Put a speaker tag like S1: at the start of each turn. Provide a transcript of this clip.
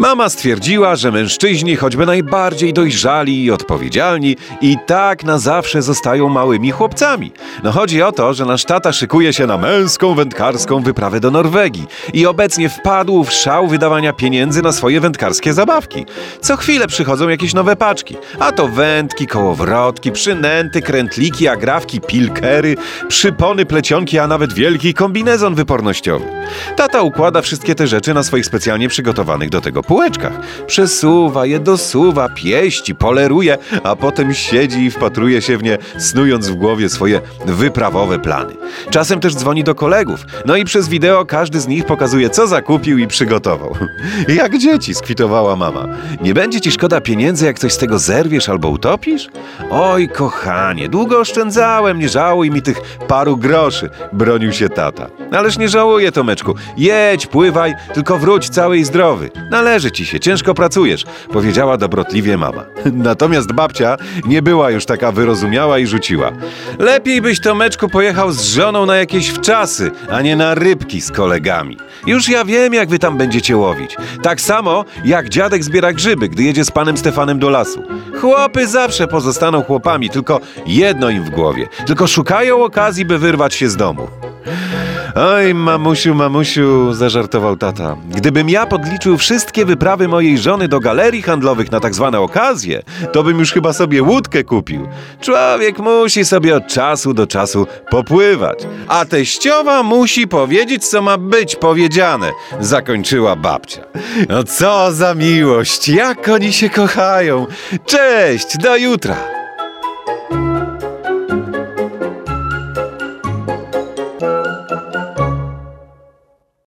S1: Mama stwierdziła, że mężczyźni, choćby najbardziej dojrzali i odpowiedzialni, i tak na zawsze zostają małymi chłopcami. No chodzi o to, że nasz tata szykuje się na męską wędkarską wyprawę do Norwegii i obecnie wpadł w szał wydawania pieniędzy na swoje wędkarskie zabawki. Co chwilę przychodzą jakieś nowe paczki, a to wędki, kołowrotki, przynęty, krętliki, agrafki, pilkery, przypony, plecionki, a nawet wielki kombinezon wypornościowy. Tata układa wszystkie te rzeczy na swoich specjalnie przygotowanych do tego półeczkach. Przesuwa je, dosuwa, pieści, poleruje, a potem siedzi i wpatruje się w nie, snując w głowie swoje wyprawowe plany. Czasem też dzwoni do kolegów, no i przez wideo każdy z nich pokazuje, co zakupił i przygotował. Jak dzieci, skwitowała mama. Nie będzie ci szkoda pieniędzy, jak coś z tego zerwiesz albo utopisz? Oj, kochanie, długo oszczędzałem, nie żałuj mi tych paru groszy, bronił się tata. Ależ nie żałuję, Tomeczku. Jedź, pływaj, tylko wróć cały i zdrowy. Należy ci się, ciężko pracujesz, powiedziała dobrotliwie mama. Natomiast babcia nie była już taka wyrozumiała i rzuciła. Lepiej byś, Tomeczku, pojechał z żoną na jakieś wczasy, a nie na rybki z kolegami. Już ja wiem, jak wy tam będziecie łowić. Tak samo, jak dziadek zbiera grzyby, gdy jedzie z panem Stefanem do lasu. Chłopy zawsze pozostaną chłopami, tylko jedno im w głowie. Tylko szukają okazji, by wyrwać się z domu. Oj, mamusiu, zażartował tata. Gdybym ja podliczył wszystkie wyprawy mojej żony do galerii handlowych na tak zwane okazje, to bym już chyba sobie łódkę kupił. Człowiek musi sobie od czasu do czasu popływać. A teściowa musi powiedzieć, co ma być powiedziane, zakończyła babcia. No co za miłość, jak oni się kochają. Cześć, do jutra.